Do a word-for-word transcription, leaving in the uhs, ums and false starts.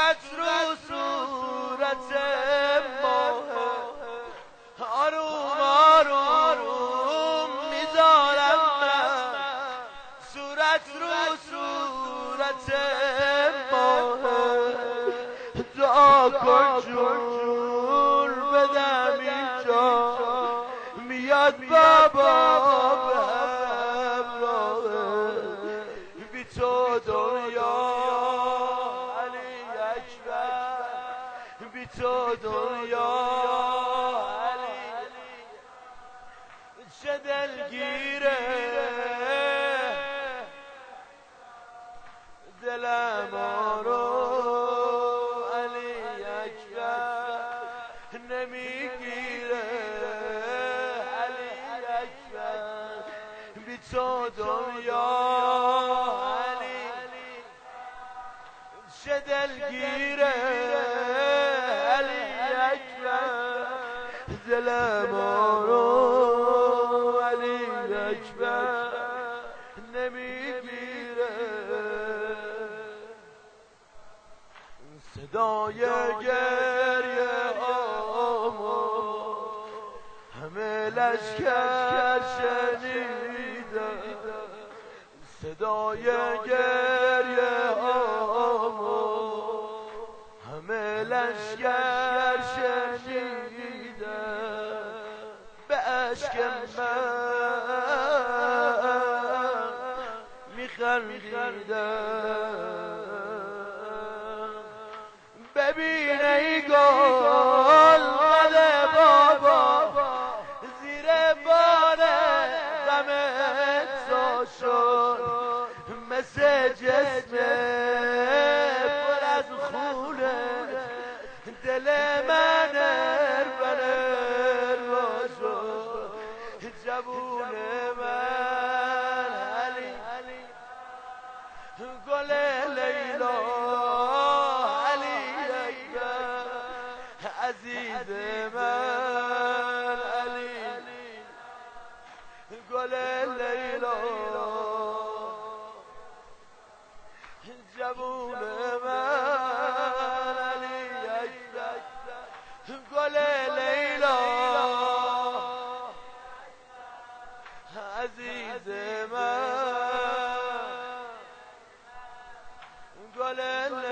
صورت رو صورت ماه آروم آروم میذارم من صورت رو صورت ماه دعا کن جون بدم اینجا میاد بابا به همراه بی تو دنیا علی اکبر بی تو دنیا علی چه دلگیره دلم رو علی اکبر نمیگیره علی اکبر بی تو دنیا علی چه دلگیره علی اکبر دلم رو علی اکبر نمیگیره صدای گریه آما همه لشکر شنیدن صدای گریه آما همه لشکر شنیدن به عشق من میخندیدن ببین ای گل قد بابا زیر بار غمت تا شد مثل جسم پر از خونه دل من اربن اربا شد جوون من علی گل لیلا عزیز من علی گل لیلا جوون من علی گل لیلا عزیز من گل لیلا